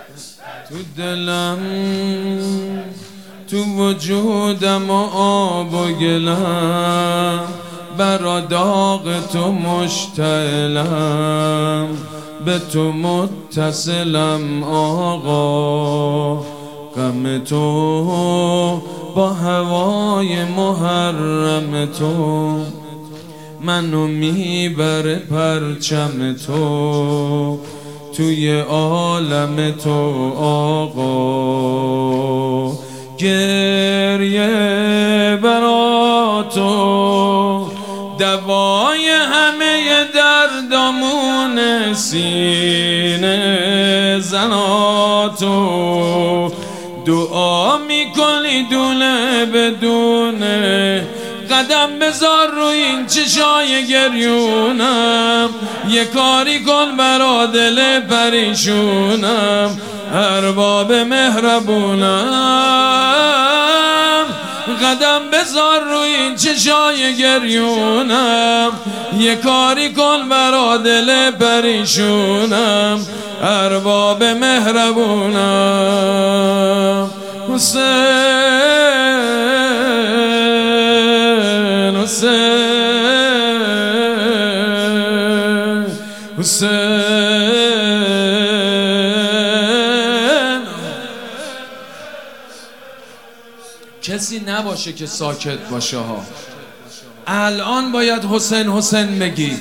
تو دلم تو وجودم و آب و گلم، برا داغ تو مشتعلم، به تو متصلم آقا. غم تو با هوای محرم تو، منو میبره پرچم تو توی عالم تو آقا. گریه برا تو دوای همه دردامون سینه زناتو، دعا میکنی دونه بدونه، قدم بذار رو این چشای گریونم، یه کاری کن برا دل پریشونم، ارباب مهربونم. قدم بذار رو این چشای گریونم، یه کاری کن برا دل پریشونم، ارباب مهربونم. حسین حسین حسین. کسی نباشه که ساکت باشه ها، الان باید حسین حسین بگی.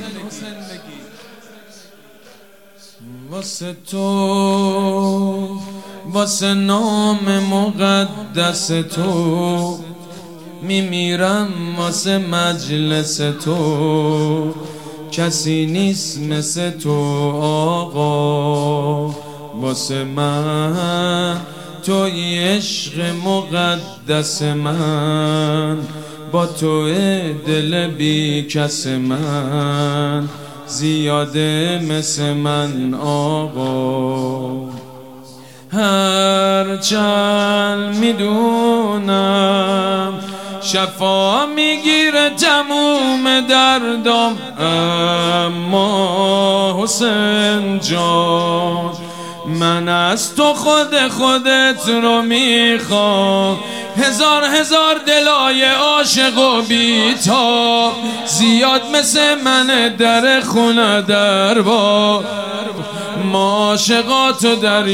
واسه تو، واسه نام مقدس تو، میمیرم واسه مجلس تو، کسی نیست مثل تو آقا. واسه من توی عشق مقدس من، با تو دل بی کس من، زیاده مثل من آقا. هرچند میدونم شفا میگیره تموم دردم، اما حسین جان من از تو خودت رو میخوام. هزار هزار دلای عاشق و بیتاب، زیاد مثل من در خونه در با ما عاشقاتو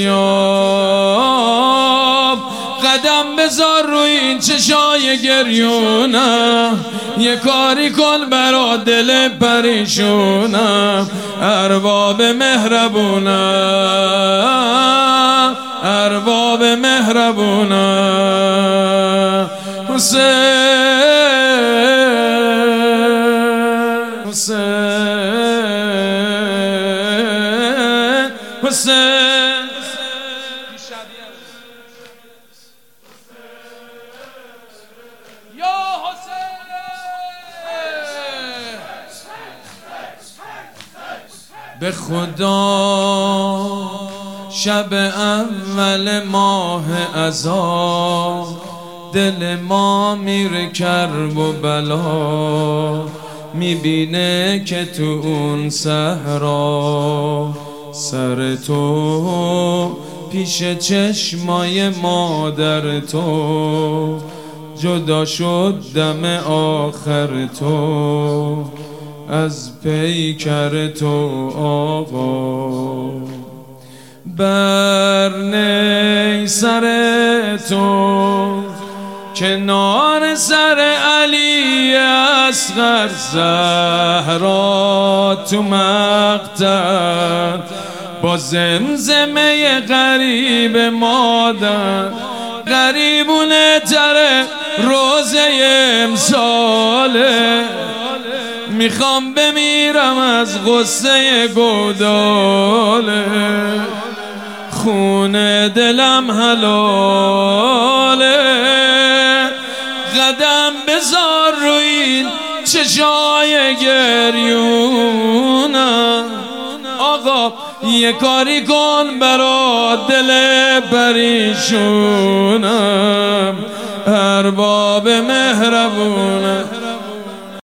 دریاب. قدم بذار روی این چشای گریونم، یه کاری کن برا دل پریشونم، ارباب مهربونم، ارباب مهربونم. حسین حسین حسین. یا حسین به خدا شب اول ماه عذاب، دل ما میره کرب و بلا، میبینه که تو اون صحرا سر تو پیش چشمای مادر تو، جدا شد دم آخر تو از پیکر تو آقا. بر نی سر تو کنار سر علی اصغر، زهرا تو مقتل با زمزمه غریب مادر، غریبونه تره روزه امساله، میخوام بمیرم از غصه گوداله، خون دلم حلاله. قدم بذار رو این چشای گریونم آقا، یه کاری کن برا دل پریشونم، ارباب مهربونم.